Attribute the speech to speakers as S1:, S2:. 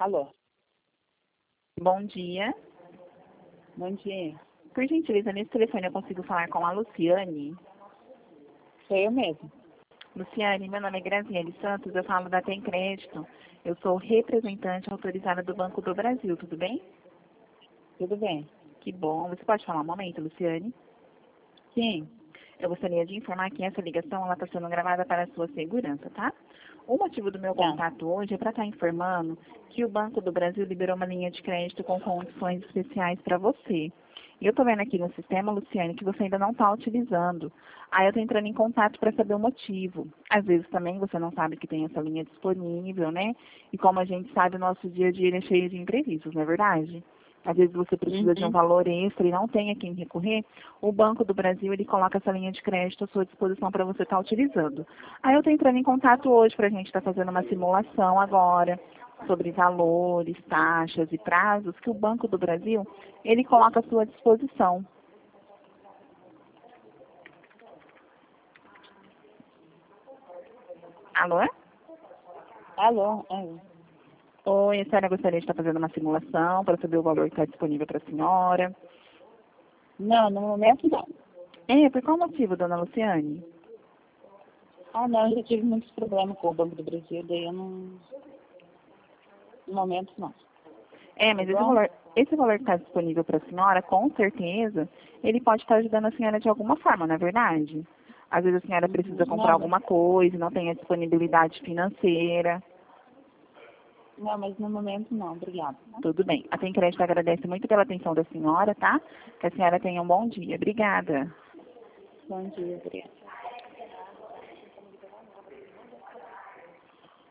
S1: Alô,
S2: Bom dia.
S1: bom dia.
S2: Por gentileza, nesse telefone eu consigo falar com a Luciane?
S1: Sou eu mesmo.
S2: Luciane, meu nome é Graziele Santos, eu falo da Tem Crédito. Eu sou representante autorizada do Banco do Brasil, tudo bem?
S1: Tudo bem?
S2: Que bom. Você pode falar um momento, Luciane?
S1: Sim.
S2: Eu gostaria de informar que essa ligação está sendo gravada para a sua segurança, tá? O motivo do meu
S1: Tá.
S2: contato hoje é para estar informando que o Banco do Brasil liberou uma linha de crédito com condições especiais para você. E eu estou vendo aqui no sistema, Luciane, que você ainda não está utilizando. Aí eu estou entrando em contato para saber o motivo. Às vezes também você não sabe que tem essa linha disponível, né? E como a gente sabe, o nosso dia a dia ele é cheio de imprevistos, não é verdade? Às vezes você precisa de um
S1: Uhum.
S2: valor extra e não tem a quem recorrer, o Banco do Brasil ele coloca essa linha de crédito à sua disposição para você estar utilizando. Aí eu estou entrando em contato hoje para a gente estar fazendo uma simulação agora sobre valores, taxas e prazos que o Banco do Brasil ele coloca à sua disposição. Alô?
S1: Alô,
S2: Oi, a senhora gostaria de estar fazendo uma simulação para saber o valor que está disponível para a senhora?
S1: Não, no momento não.
S2: Por qual motivo, dona Luciane?
S1: Não, eu já tive muitos problemas com o Banco do Brasil, daí eu não... No momento não.
S2: Mas
S1: Tá bom?
S2: esse valor que está disponível para a senhora, com certeza, ele pode estar ajudando a senhora de alguma forma, não é verdade? Às vezes a senhora precisa comprar
S1: Não,
S2: alguma coisa e não tem a disponibilidade financeira.
S1: mas no momento não, obrigada.
S2: Tudo bem. A Tem Crédito agradece muito pela atenção da senhora, tá? Que a senhora tenha um bom dia. Obrigada.
S1: Bom dia, obrigada.